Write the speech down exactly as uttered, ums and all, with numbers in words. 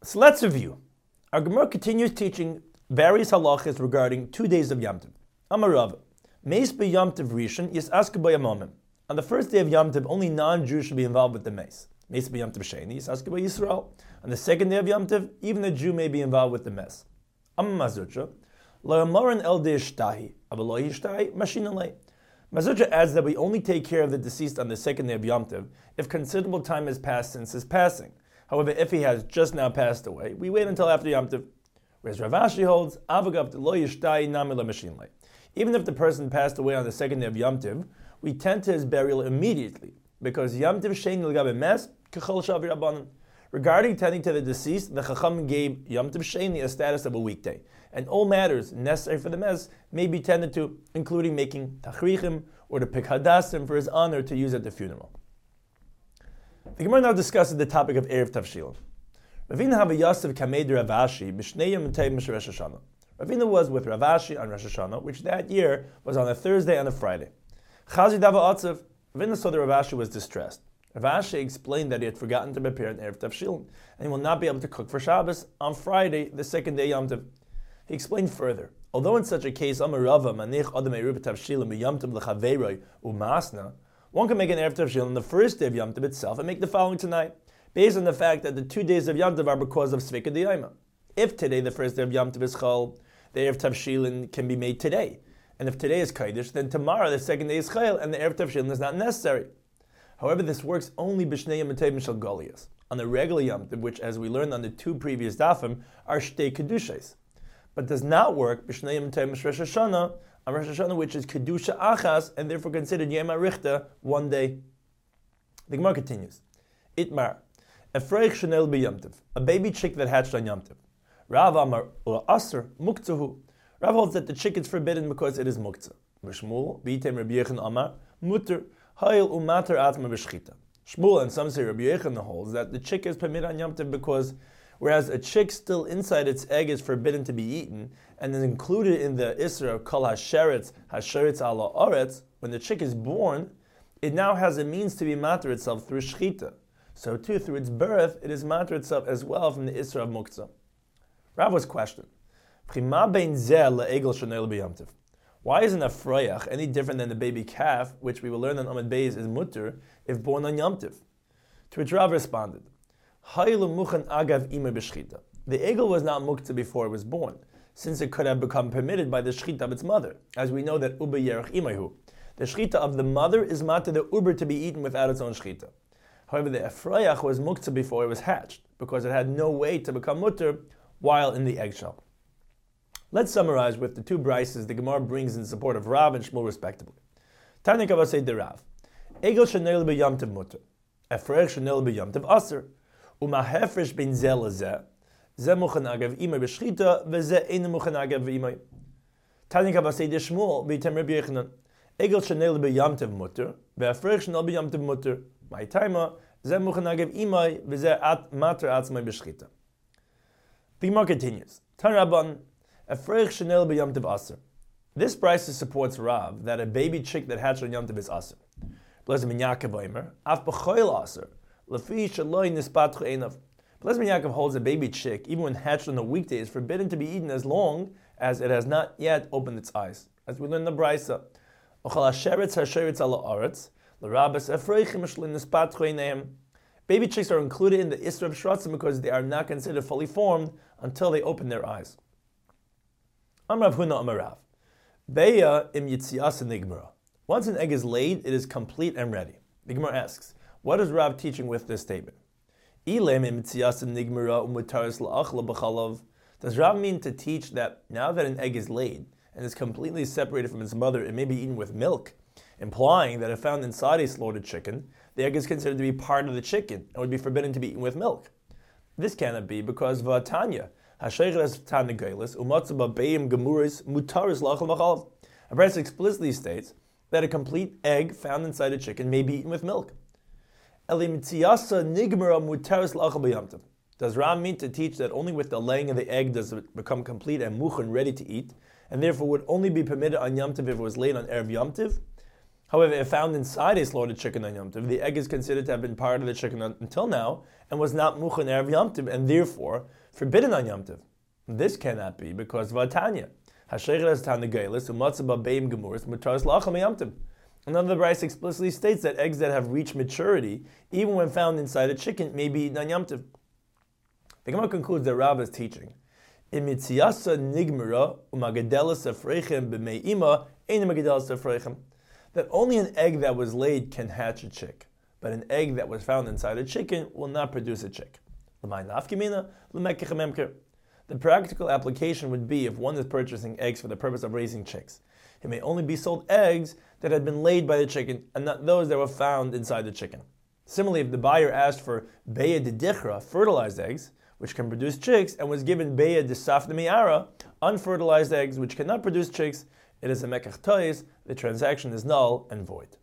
So let's review. Our Gemara continues teaching various halachas regarding two days of Yom Tov. Amar Rav, Meis be Yom Tov Rishon Yis Aska B'Yamamim. On the first day of Yom Tov, only non-Jews should be involved with the Meis. Meis be Yom Tov Sheni Yis Aska B'Yisrael. On the second day of Yom Tov, even a Jew may be involved with the Mes. Amar Mazurcha, Lo Yamaran El De Ishtahi, Aval Lo Yishtahi, Mashin Alei. Mazurcha adds that we only take care of the deceased on the second day of Yom Tov if considerable time has passed since his passing. However, if he has just now passed away, we wait until after Yom Tov. Whereas Rav Ashi holds, Avagav lo yishtai nami l'mashin lei. Even if the person passed away on the second day of Yom Tov, we tend to his burial immediately, because Yom Tov shein l'gabe mes k'chol shavir abanan. Regarding tending to the deceased, the Chacham gave Yom Tov Sheni a status of a weekday, and all matters necessary for the mes may be tended to, including making tachrichim or to pick hadassim for his honor to use at the funeral. The Gemara now discusses the topic of Erev Tavshilin. Ravina Hava Yosef Kamed Rav Ashi Mishnei Yom Rosh Hashanah. Ravina was with Rav Ashi on Rosh Hashanah, which that year was on a Thursday and a Friday. Chazi Dava Atzav. Ravina saw that Rav Ashi was distressed. Rav Ashi explained that he had forgotten to prepare an Erev Tavshilin, and he will not be able to cook for Shabbos on Friday, the second day Yom Tov. He explained further, although in such a case, Amar Rava Manich Adam Erev Tavshilin B'Yom Tov L'Chaveiroi U'Masna, one can make an Erev Tavshilin on the first day of Yom Tov itself and make the following tonight, based on the fact that the two days of Yom Tov are because of Sveka D'Yoma. If today, the first day of Yom Tov is Chol, the Erev Tavshilin can be made today. And if today is Kodesh, then tomorrow, the second day is Chayil, and the Erev Tavshilin is not necessary. However, this works only B'Shnei Yom Tov Mishal Golias, on the regular Yom Tov, which, as we learned on the two previous dafim, are Shtei Kedushes, but does not work B'Shnei Yom Tov Mish Rosh Hashanah, on Rosh Hashanah, which is Kedusha Achas, and therefore considered Yom HaRichta, one day. The Gemara continues. Itmar, Efreich Shenel B'Yom Tov, a baby chick that hatched on Yom Tov. Rav Amar Aser Muktzahu. Rav holds that the chick is forbidden because it is Muktzah. V'Shmuel, B'Yitem Rabbi Yechon Amar, Mutter, Hayil Umater Atma B'Shchita. Shmuel and some say Rabbi Yechon holds that the chick is permitted on Yom Tov because whereas a chick still inside its egg is forbidden to be eaten and is included in the Isra of Kol HaSheretz, HaSheretz Ala Oretz, when the chick is born, it now has a means to be matter itself through Shchita. So too, through its birth, it is matter itself as well from the Isra of Muktzah. Rav was questioned, why isn't a frayach any different than the baby calf, which we will learn on Amud Beis is mutter, if born on Yom Tov? To which Rav responded, the egel was not muktzah before it was born, since it could have become permitted by the shchita of its mother, as we know that uber yerach imayhu. The shchita of the mother is matter the uber to be eaten without its own shchita. However, the efrayach was muktzah before it was hatched, because it had no way to become mutter while in the eggshell. Let's summarize with the two brises the Gemara brings in support of Rav and Shmuel respectively. Tanya Kavasei de Rav. Egel shenel b'yom tov mutter. Efrayach shenel b'yom tov aser. Umahefresh bin zeh lezeh. Zeh muchen agav imay b'shchita, v'zeh ein muchen agav imay. Tanya Kavasei de Shmuel b'yitem Rabbi Yechanan. Egel shenel b'yom tov mutter. Ve'efrayach shenel b'yom tov mutter. My timer. Zeh muchen agav imay, v'zeh at mater atzmay b'shchita. The Gemara continues. Tan Rabban. Efreich shenel b'yom tov aser. This brisa supports Rav that a baby chick that hatched on Yom Tov is aser. Blessed ben Yaakov Omer, af b'choil aser, lefi shaloi nispatchu einav. Blessed ben Yaakov holds a baby chick, even when hatched on a weekday, is forbidden to be eaten as long as it has not yet opened its eyes. As we learn in the brisa, ochal hasheretz hasheretz ala aretz, l'rabas efreichim shaloi nispatchu einayim. Baby chicks are included in the Isra of Shratzim because they are not considered fully formed until they open their eyes. Amrav Huna Amarav. Beya im yitzias nigmara. Once an egg is laid, it is complete and ready. The Gemara asks, what is Rav teaching with this statement? Ilem im yitzias nigmara umutaris la'achla b'chalav. Does Rav mean to teach that now that an egg is laid and is completely separated from its mother, it may be eaten with milk, implying that if found inside a slaughtered chicken, the egg is considered to be part of the chicken and would be forbidden to be eaten with milk? This cannot be because Vatanya. A verse explicitly states that a complete egg found inside a chicken may be eaten with milk. Does Ram mean to teach that only with the laying of the egg does it become complete and muchen ready to eat, and therefore would only be permitted on Yom Tov if it was laid on Erev Yom Tov? However, if found inside a slaughtered chicken on Yom Tov, the egg is considered to have been part of the chicken until now and was not muchen erev Yom Tov and therefore forbidden on Yom Tov. This cannot be because of Vatanya. Hasheiches Tana Geilis umatzah beim gemuris mutaras lacham Yom Tov. Another Bryce explicitly states that eggs that have reached maturity, even when found inside a chicken, may be eaten on Yom Tov. The Gemara concludes that Rabbah is teaching in mitziasa nigmara umagadelas afreichem b'mei ima ein magadelas afreichem, that only an egg that was laid can hatch a chick, but an egg that was found inside a chicken will not produce a chick. The practical application would be if one is purchasing eggs for the purpose of raising chicks. It may only be sold eggs that had been laid by the chicken and not those that were found inside the chicken. Similarly, if the buyer asked for beya de dichra, fertilized eggs, which can produce chicks, and was given beya de safna mi'ara, unfertilized eggs which cannot produce chicks, it is a mekach tois, the transaction is null and void.